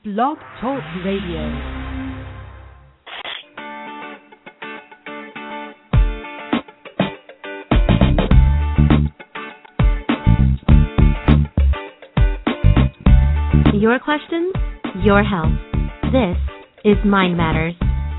Blog Talk Radio. Your questions, your health. This is Mind Matters.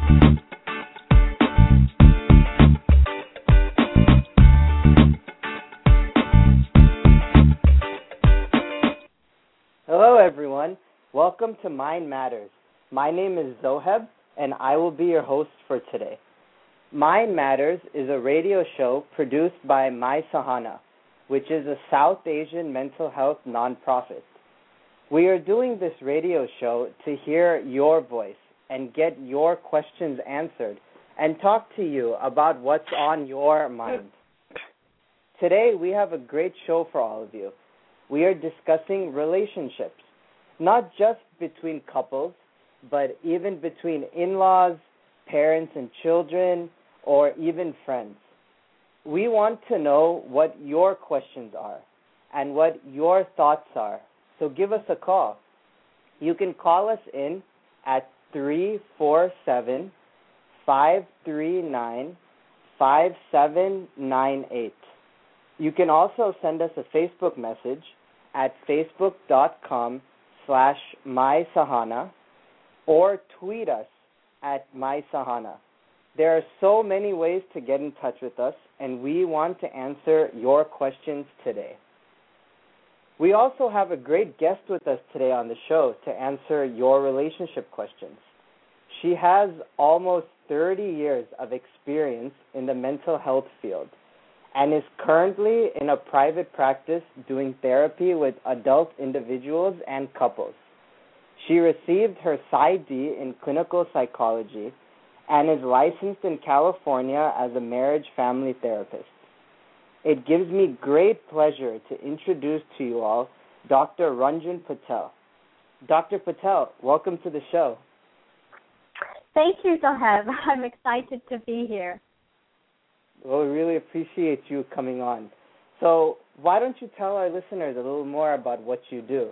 Hello everyone, welcome to Mind Matters. My name is Zoheb and I will be your host for today. Mind Matters is a radio show produced by My Sahana, which is a South Asian mental health nonprofit. We are doing this radio show to hear your voice and get your questions answered and talk to you about what's on your mind. Today we have a great show for all of you. We are discussing relationships, not just between couples, but even between in-laws, parents and children, or even friends. We want to know what your questions are and what your thoughts are. So give us a call. You can call us in at 347-539-5798. You can also send us a Facebook message at facebook.com/MySahana or tweet us at MySahana. There are so many ways to get in touch with us, and we want to answer your questions today. We also have a great guest with us today on the show to answer your relationship questions. She has almost 30 years of experience in the mental health field and is currently in a private practice doing therapy with adult individuals and couples. She received her PsyD in clinical psychology and is licensed in California as a marriage family therapist. It gives me great pleasure to introduce to you all Dr. Ranjan Patel. Dr. Patel, welcome to the show. Thank you, Zoheb. I'm excited to be here. Well, we really appreciate you coming on. So why don't you tell our listeners a little more about what you do?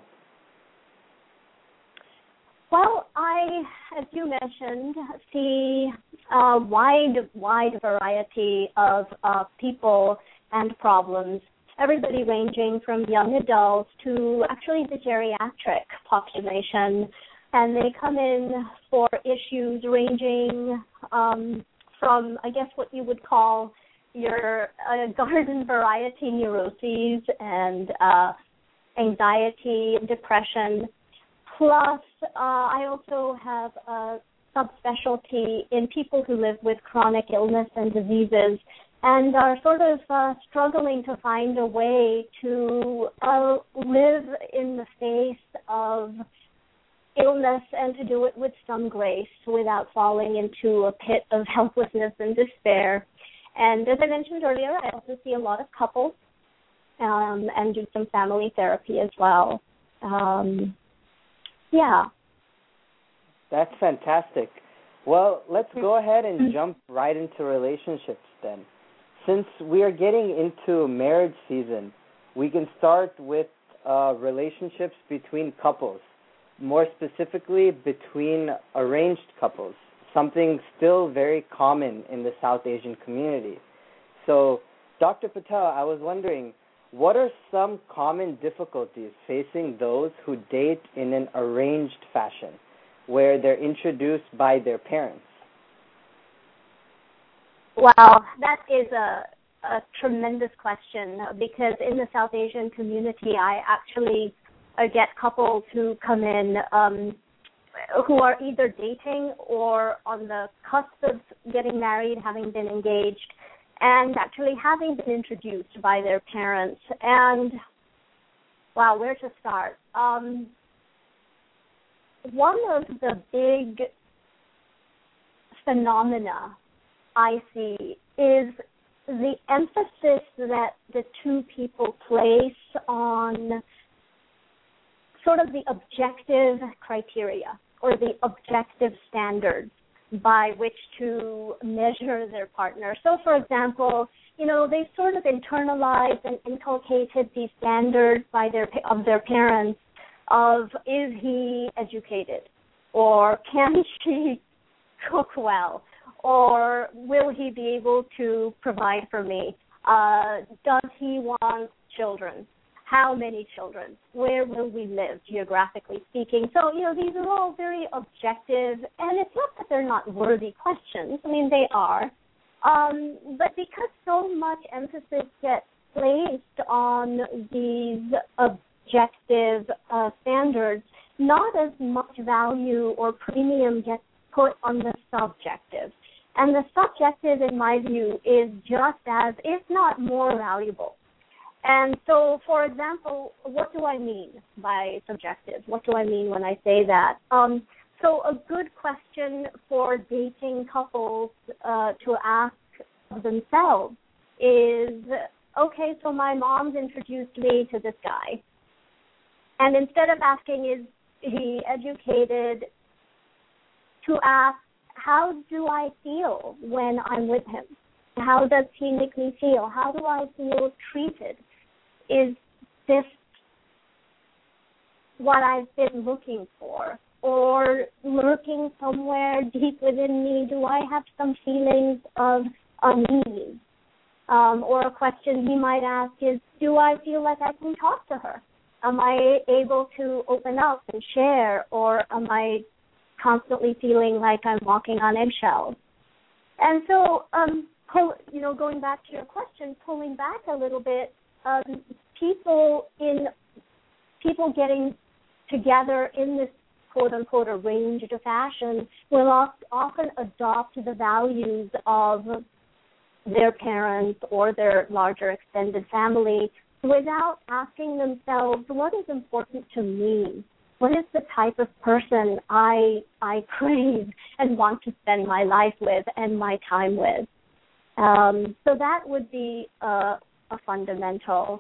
Well, I, as you mentioned, see a wide variety of people and problems, everybody ranging from young adults to actually the geriatric population. And they come in for issues ranging from, I guess, what you would call your garden variety neuroses and anxiety, depression. Plus, I also have a subspecialty in people who live with chronic illness and diseases and are sort of struggling to find a way to live in the face of illness and to do it with some grace without falling into a pit of helplessness and despair. And as I mentioned earlier, I also see a lot of couples and do some family therapy as well. Yeah. That's fantastic. Well, let's go ahead and jump right into relationships then. Since we are getting into marriage season, we can start with relationships between couples, more specifically between arranged couples, something still very common in the South Asian community. So, Dr. Patel, I was wondering, what are some common difficulties facing those who date in an arranged fashion, where they're introduced by their parents? Wow, that is a tremendous question because in the South Asian community, I actually get couples who come in who are either dating or on the cusp of getting married, having been engaged, and actually having been introduced by their parents. And, wow, where to start? One of the big phenomena I see is the emphasis that the two people place on sort of the objective criteria or the objective standards by which to measure their partner. So, for example, they sort of internalized and inculcated these standards of their parents of is he educated, or can she cook well, or will he be able to provide for me? Does he want children? How many children? Where will we live, geographically speaking? So, these are all very objective, and it's not that they're not worthy questions. I mean, they are. But because so much emphasis gets placed on these objective standards, not as much value or premium gets put on the subjective. And the subjective, in my view, is just as, if not more valuable. And so, for example, what do I mean by subjective? What do I mean when I say that? So a good question for dating couples to ask themselves is, okay, so my mom's introduced me to this guy. And instead of asking, is he educated, to ask, how do I feel when I'm with him? How does he make me feel? How do I feel treated? Is this what I've been looking for? Or lurking somewhere deep within me, do I have some feelings of unease? Or a question he might ask is, do I feel like I can talk to her? Am I able to open up and share, or am I constantly feeling like I'm walking on eggshells? And so, going back to your question, pulling back a little bit, people getting together in this quote-unquote arranged fashion will often adopt the values of their parents or their larger extended family without asking themselves, what is important to me? What is the type of person I crave and want to spend my life with and my time with? So that would be a fundamental.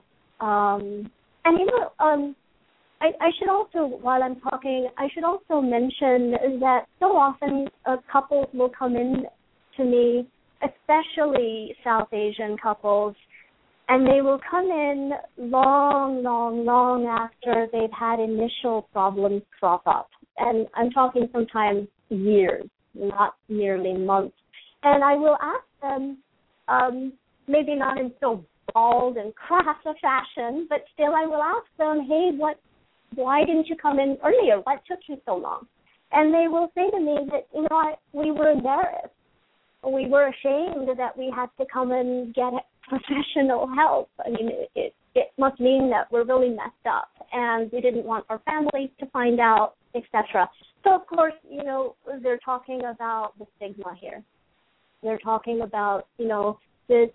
I should also, while I'm talking, I should also mention that so often couples will come in to me, especially South Asian couples, and they will come in long after they've had initial problems crop up. And I'm talking sometimes years, not merely months. And I will ask them, maybe not in so bald and crass a fashion, but still I will ask them, hey, why didn't you come in earlier? What took you so long? And they will say to me that, we were embarrassed. We were ashamed that we had to come and get professional help. I mean, it must mean that we're really messed up, and we didn't want our families to find out, etc. So, of course, they're talking about the stigma here. They're talking about, this.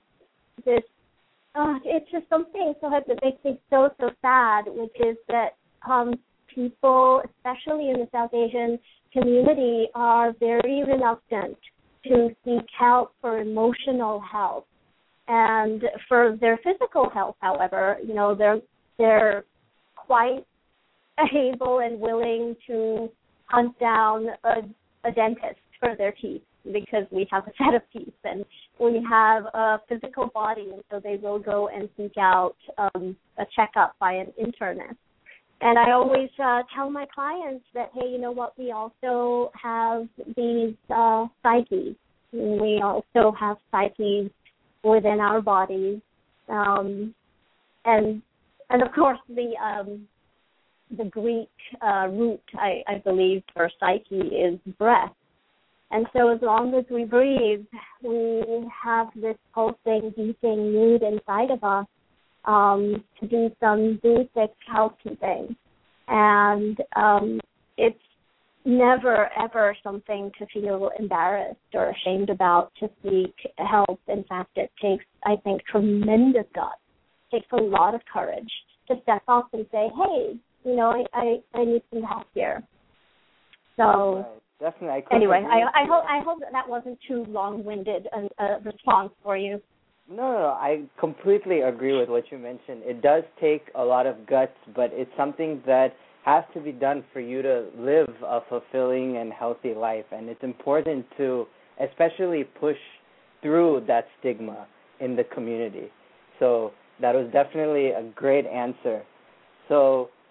It's just something that makes me so sad, which is that people, especially in the South Asian community, are very reluctant to seek help for emotional health. And for their physical health, however, they're quite able and willing to hunt down a dentist for their teeth, because we have a set of teeth and we have a physical body, and so they will go and seek out a checkup by an internist. And I always tell my clients that, hey, we also have these psyches. We also have psyches within our bodies, and of course the Greek root, I believe, for psyche is breath. And so as long as we breathe, we have this pulsing, beating need inside of us to do some basic housekeeping. And it's never, ever something to feel embarrassed or ashamed about to seek help. In fact, it takes, I think, tremendous guts. It takes a lot of courage to step up and say, hey, I need some help here. So... Right. Definitely. Anyway, I hope that wasn't too long-winded a response for you. No, I completely agree with what you mentioned. It does take a lot of guts, but it's something that has to be done for you to live a fulfilling and healthy life. And it's important to especially push through that stigma in the community. So that was definitely a great answer. So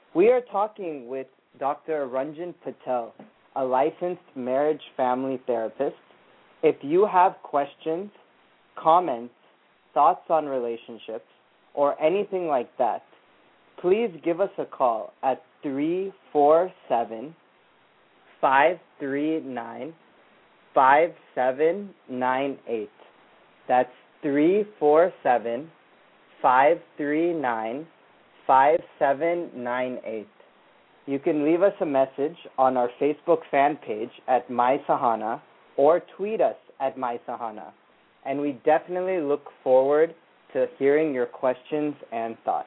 We are talking with Dr. Ranjan Patel, a licensed marriage family therapist. If you have questions, comments, thoughts on relationships, or anything like that, please give us a call at 347-539-5798. That's 347-539-5798. You can leave us a message on our Facebook fan page at My Sahana or tweet us at My Sahana. And we definitely look forward to hearing your questions and thoughts.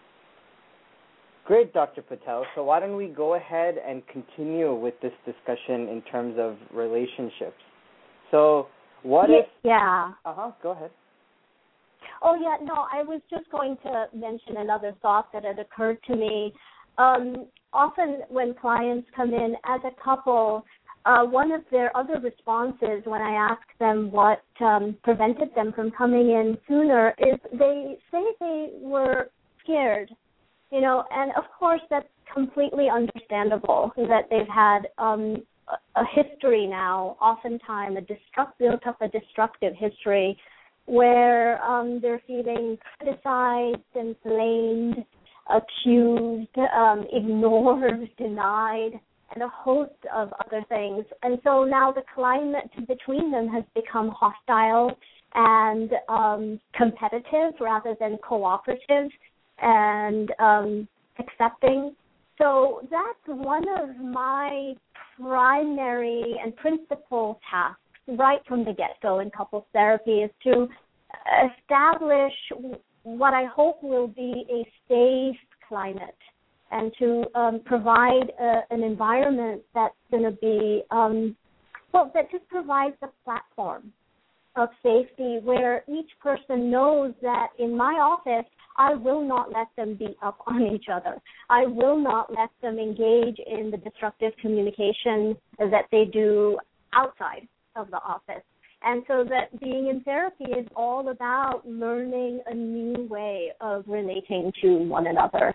Great, Dr. Patel. So why don't we go ahead and continue with this discussion in terms of relationships? So what if... Yeah. Go ahead. Oh, yeah, no, I was just going to mention another thought that had occurred to me. Often when clients come in as a couple, one of their other responses when I ask them what prevented them from coming in sooner is they say they were scared, and of course that's completely understandable that they've had a history now, oftentimes built up a destructive history where they're feeling criticized and blamed, accused, ignored, denied, and a host of other things. And so now the climate between them has become hostile and competitive rather than cooperative and accepting. So that's one of my primary and principal tasks right from the get-go in couples therapy is to establish what I hope will be a safe climate and to provide an environment that's going to be, that just provides a platform of safety where each person knows that in my office, I will not let them beat up on each other. I will not let them engage in the destructive communication that they do outside of the office. And so that being in therapy is all about learning a new way of relating to one another.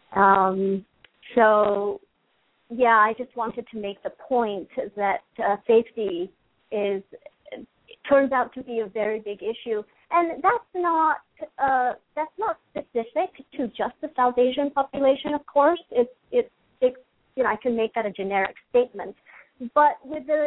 I just wanted to make the point that safety turns out to be a very big issue, and that's not specific to just the South Asian population. Of course, I can make that a generic statement, but with the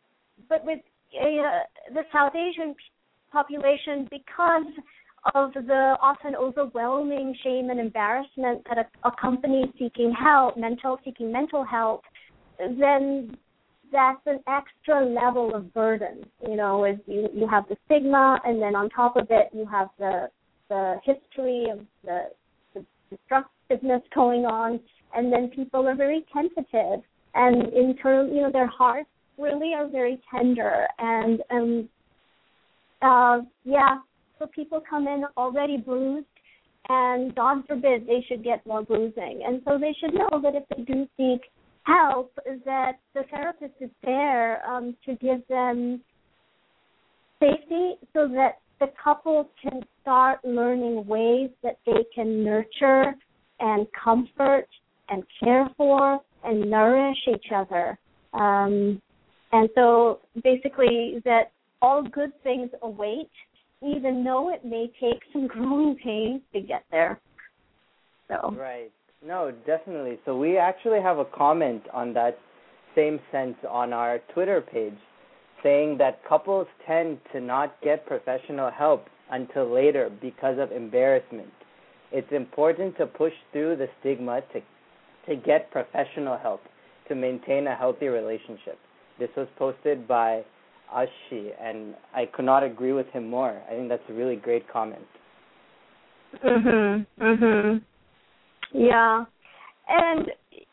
South Asian population, because of the often overwhelming shame and embarrassment that accompanies seeking mental help, then that's an extra level of burden. As you have the stigma, and then on top of it, you have the history of the destructiveness going on, and then people are very tentative, and in turn, their hearts really are very tender, and so people come in already bruised, and God forbid they should get more bruising. And so they should know that if they do seek help, that the therapist is there to give them safety so that the couple can start learning ways that they can nurture and comfort and care for and nourish each other. And so basically that all good things await, even though it may take some growing pains to get there. So. Right. No, definitely. So we actually have a comment on that same sense on our Twitter page saying that couples tend to not get professional help until later because of embarrassment. It's important to push through the stigma to get professional help to maintain a healthy relationship. This was posted by Ashi, and I could not agree with him more. I think that's a really great comment. Yeah. And,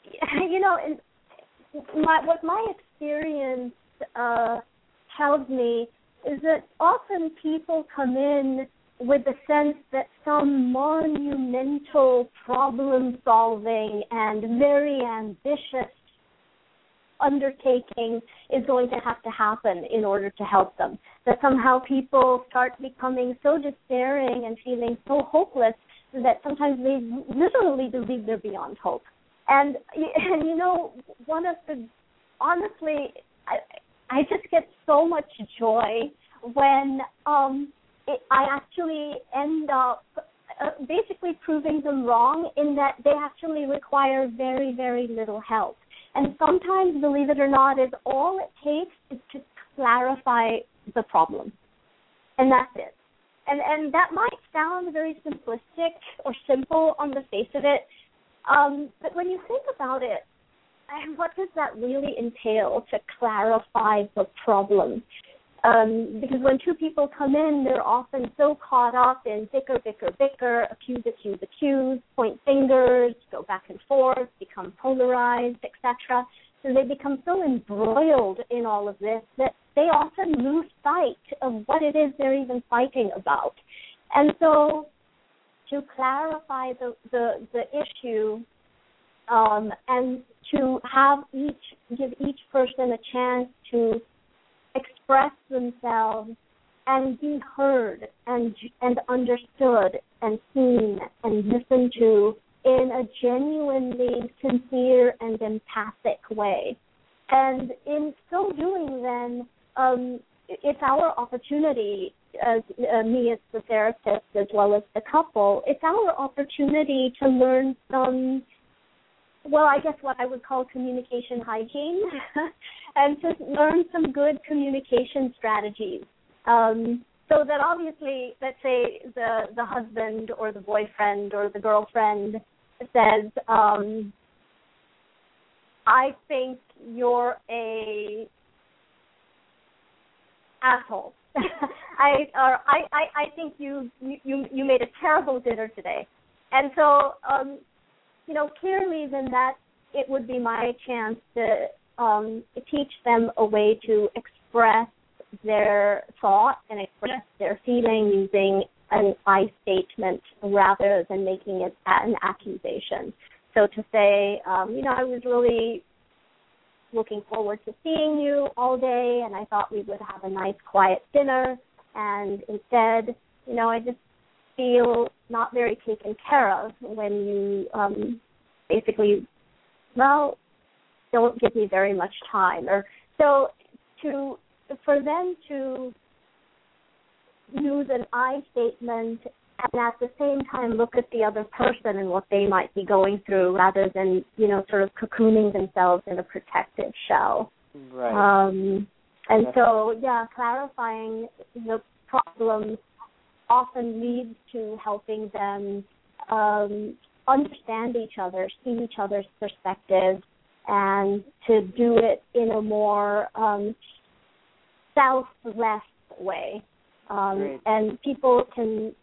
what my experience tells me is that often people come in with the sense that some monumental problem-solving and very ambitious undertaking is going to have to happen in order to help them. That somehow people start becoming so despairing and feeling so hopeless that sometimes they literally believe they're beyond hope. And one of the, honestly, I just get so much joy when I actually end up basically proving them wrong in that they actually require very, very little help. And sometimes, believe it or not, is all it takes is to clarify the problem. And that's it. And that might sound very simplistic or simple on the face of it, but when you think about it, what does that really entail to clarify the problem? Because when two people come in, they're often so caught up in bicker, accuse, point fingers, go back and forth, become polarized, etc. So they become so embroiled in all of this that they often lose sight of what it is they're even fighting about. And so to clarify the issue and to give each person a chance to express themselves and be heard and understood and seen and listened to in a genuinely sincere and empathic way. And in so doing, then, it's our opportunity, as me as the therapist as well as the couple, it's our opportunity to learn some, well, I guess what I would call communication hygiene, and to learn some good communication strategies. So that obviously, let's say the husband or the boyfriend or the girlfriend says, I think you're a asshole. I think you made a terrible dinner today. And so, clearly then that it would be my chance to teach them a way to express their thought and express their feeling using an I statement rather than making it an accusation. So to say, I was really looking forward to seeing you all day, and I thought we would have a nice, quiet dinner, and instead, I just feel not very taken care of when you basically, don't give me very much time. Or so for them to use an I statement and at the same time look at the other person and what they might be going through rather than, sort of cocooning themselves in a protective shell. Right. And so, clarifying the problem often leads to helping them understand each other, see each other's perspectives, and to do it in a more selfless way. And people can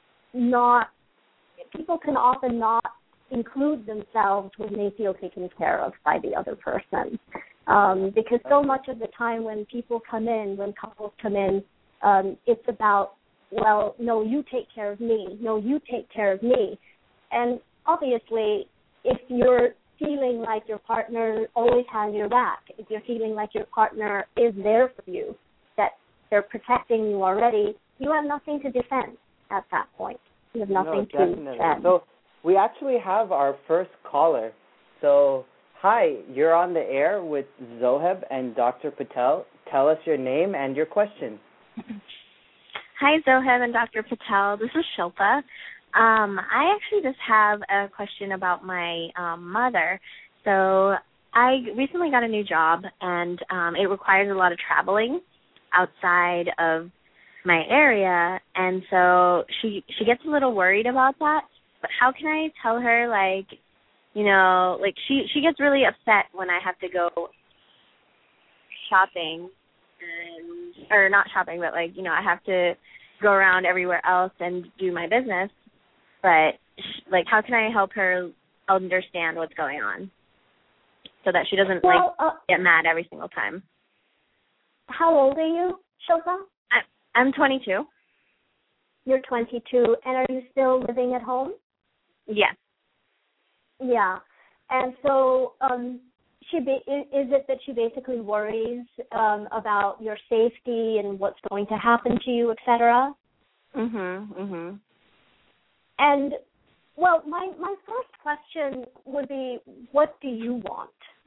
often not include themselves when they feel taken care of by the other person. Because so much of the time when couples come in, it's about, well, no, you take care of me. No, you take care of me. And obviously, if you're feeling like your partner always has your back, if you're feeling like your partner is there for you, that they're protecting you already, you have nothing to defend at that point. You have nothing to defend. So we actually have our first caller. So, hi, you're on the air with Zoheb and Dr. Patel. Tell us your name and your question. Hi, Zoheb and Dr. Patel. This is Shilpa. I actually just have a question about my mother. So I recently got a new job, and it requires a lot of traveling outside of my area, and so she gets a little worried about that. But how can I tell her, she gets really upset when I have to go shopping, or not shopping, but I have to go around everywhere else and do my business. But how can I help her understand what's going on so that she doesn't get mad every single time? How old are you, Shilpa? I'm 22. You're 22, and are you still living at home? Yes. Yeah, and so is it that she basically worries about your safety and what's going to happen to you, etc.? Mhm. And Well, my first question would be, what do you want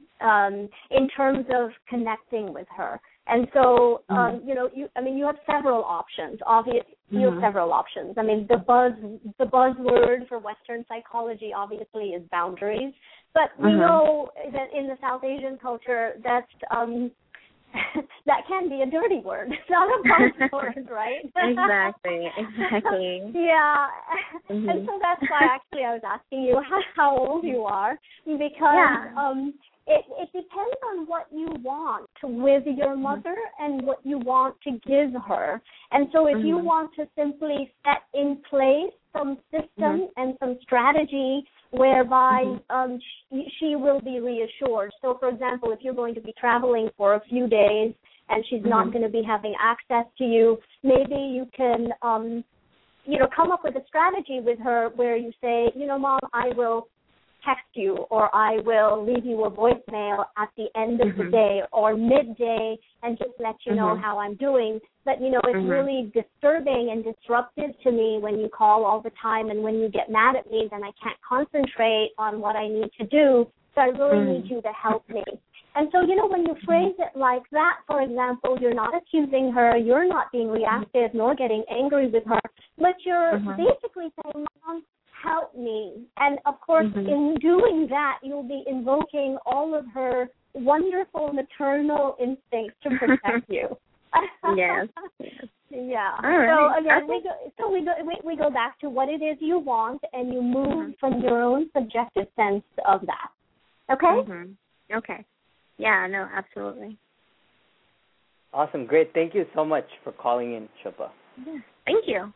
in terms of connecting with her? And so, you have several options. You have several options. I mean, the buzzword for Western psychology obviously is boundaries, but we know that in the South Asian culture, that's that can be a dirty word. It's not a buzzword, right? Exactly. Yeah. And so that's why actually I was asking you how old you are, because it depends on what you want with your mother and what you want to give her. And so if you want to simply set in place some system and some strategy whereby she will be reassured. So, for example, if you're going to be traveling for a few days and she's not going to be having access to you, maybe you can, come up with a strategy with her where you say, Mom, I will text you, or I will leave you a voicemail at the end of the day or midday and just let you know how I'm doing. But, it's really disturbing and disruptive to me when you call all the time, and when you get mad at me, then I can't concentrate on what I need to do. So I really need you to help me. And so, when you phrase it like that, for example, you're not accusing her, you're not being reactive nor getting angry with her, but you're basically saying, Mom, help me. And, of course, in doing that, you'll be invoking all of her wonderful maternal instincts to protect you. Yes. Yeah. All right. So, again, we go back to what it is you want, and you move from your own subjective sense of that. Okay? Okay. Yeah, no, absolutely. Awesome. Great. Thank you so much for calling in, Shilpa. Yeah. Thank you.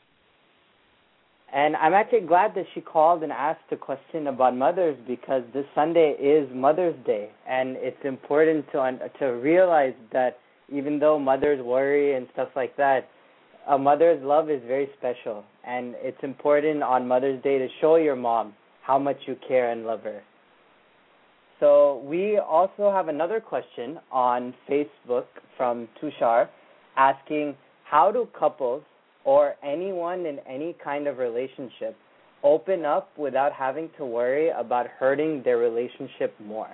And I'm actually glad that she called and asked a question about mothers, because this Sunday is Mother's Day, and it's important to realize that even though mothers worry and stuff like that, a mother's love is very special, and it's important on Mother's Day to show your mom how much you care and love her. So we also have another question on Facebook from Tushar asking, how do couples or anyone in any kind of relationship open up without having to worry about hurting their relationship more?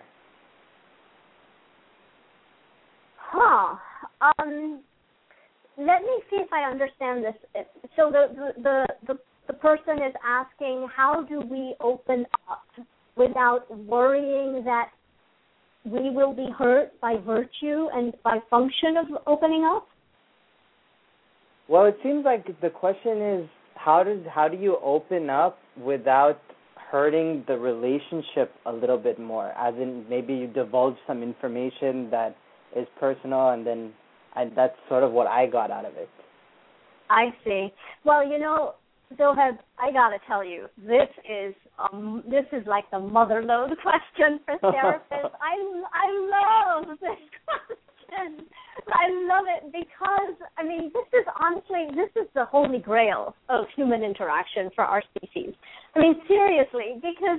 Let me see if I understand this. So the person is asking, how do we open up without worrying that we will be hurt by virtue and by function of opening up? Well, it seems like the question is, how do you open up without hurting the relationship a little bit more? As in, maybe you divulge some information that is personal, and that's sort of what I got out of it. I see. Well, Zoheb, I gotta tell you, this is like the mother load question for therapists. I love this question. I love it because, this is the holy grail of human interaction for our species. Seriously, because,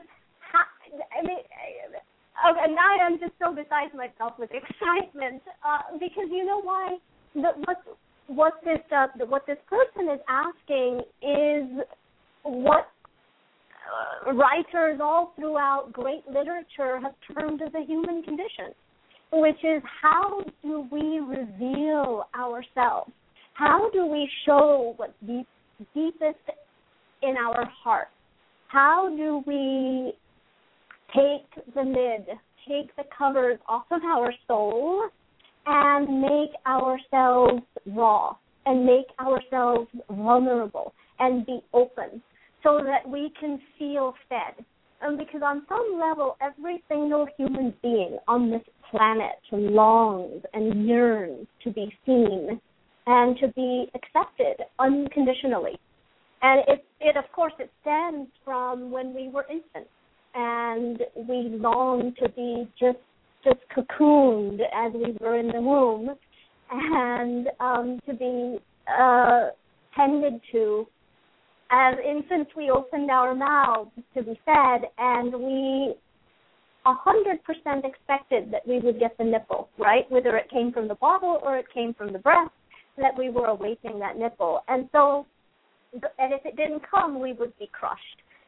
now I'm just so beside myself with excitement, because you know why? What this person is asking is what writers all throughout great literature have termed as a human condition, which is, how do we reveal ourselves? How do we show what's deepest in our heart? How do we take the covers off of our soul and make ourselves raw and make ourselves vulnerable and be open so that we can feel fed? And because on some level, every single human being on this planet longs and yearns to be seen and to be accepted unconditionally. And it of course, it stems from when we were infants, and we long to be just cocooned as we were in the womb, and to be tended to. As infants, we opened our mouths to be fed, and we 100% expected that we would get the nipple, right? Whether it came from the bottle or it came from the breast, that we were awaiting that nipple. And so, and if it didn't come, we would be crushed.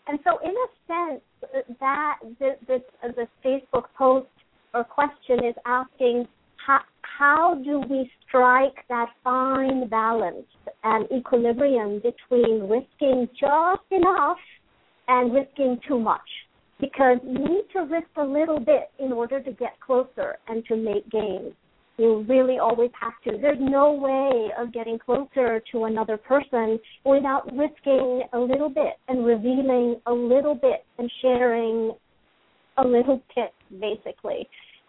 And so in a sense, that this Facebook post or question is asking, how do we strike that fine balance and equilibrium between risking just enough and risking too much? Because you need to risk a little bit in order to get closer and to make gains. You really always have to. There's no way of getting closer to another person without risking a little bit and revealing a little bit and sharing a little bit, basically.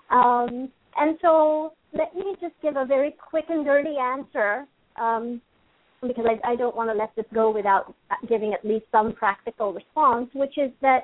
And so let me just give a very quick and dirty answer, because I don't want to let this go without giving at least some practical response, which is that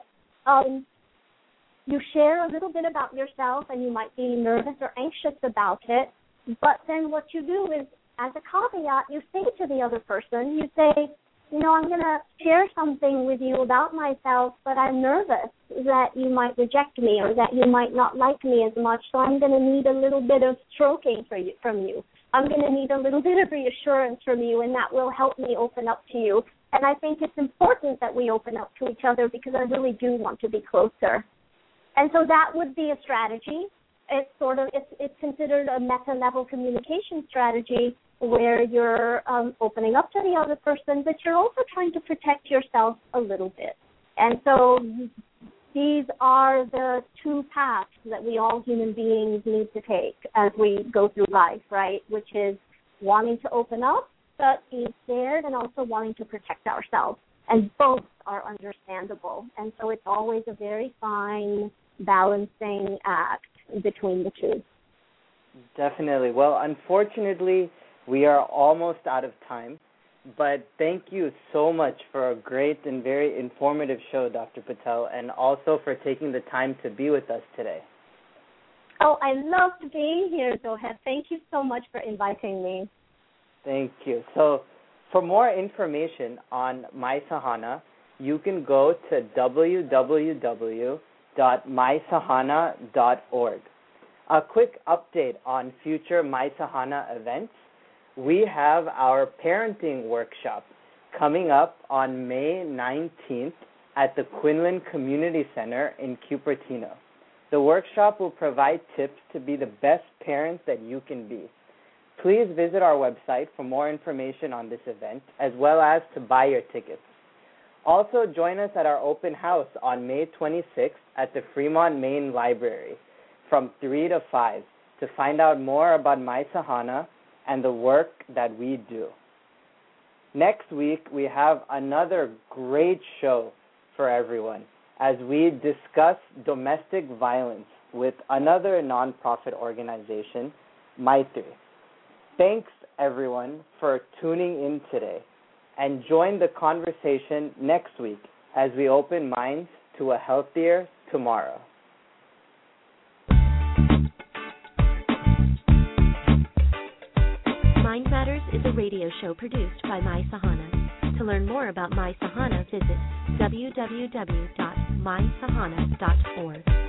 you share a little bit about yourself and you might be nervous or anxious about it, but then what you do is, as a caveat, you say to the other person, you say, I'm going to share something with you about myself, but I'm nervous that you might reject me or that you might not like me as much, so I'm going to need a little bit of stroking from you. I'm going to need a little bit of reassurance from you, and that will help me open up to you. And I think it's important that we open up to each other because I really do want to be closer. And so that would be a strategy. It's considered a meta-level communication strategy where you're opening up to the other person, but you're also trying to protect yourself a little bit. And so these are the two paths that we all human beings need to take as we go through life, right, which is wanting to open up, but being scared, and also wanting to protect ourselves. And both are understandable. And so it's always a very fine balancing act between the two. Definitely. Well, unfortunately, we are almost out of time, but thank you so much for a great and very informative show, Dr. Patel, and also for taking the time to be with us today. Oh, I love being here, Zoheb. Thank you so much for inviting me. Thank you. So for more information on My Sahana, you can go to www.mysahana.org. A quick update on future My Sahana events. We have our parenting workshop coming up on May 19th at the Quinlan Community Center in Cupertino. The workshop will provide tips to be the best parent that you can be. Please visit our website for more information on this event, as well as to buy your tickets. Also, join us at our open house on May 26th at the Fremont Main Library from 3 to 5 to find out more about My Sahana and the work that we do. Next week, we have another great show for everyone as we discuss domestic violence with another nonprofit organization, Maitri. Thanks, everyone, for tuning in today, and join the conversation next week as we open minds to a healthier tomorrow. Mind Matters is a radio show produced by My Sahana. To learn more about My Sahana, visit www.mysahana.org.